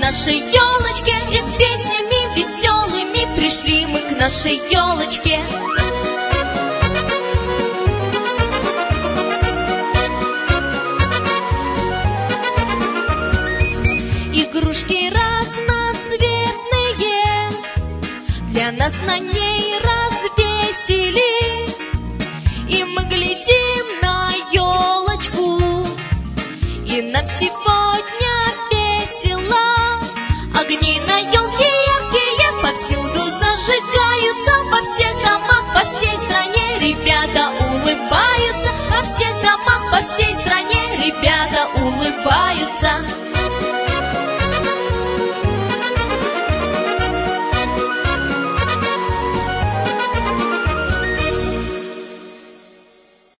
нашей елочке, и с песнями веселыми пришли мы к нашей елочке. Игрушки разноцветные для нас на ней развесили, и мы глядим на елочку, и нам сегодня весело. Огни на елке яркие повсюду зажигаются, во всех домах, по всей стране ребята улыбаются, во всех домах, по всей стране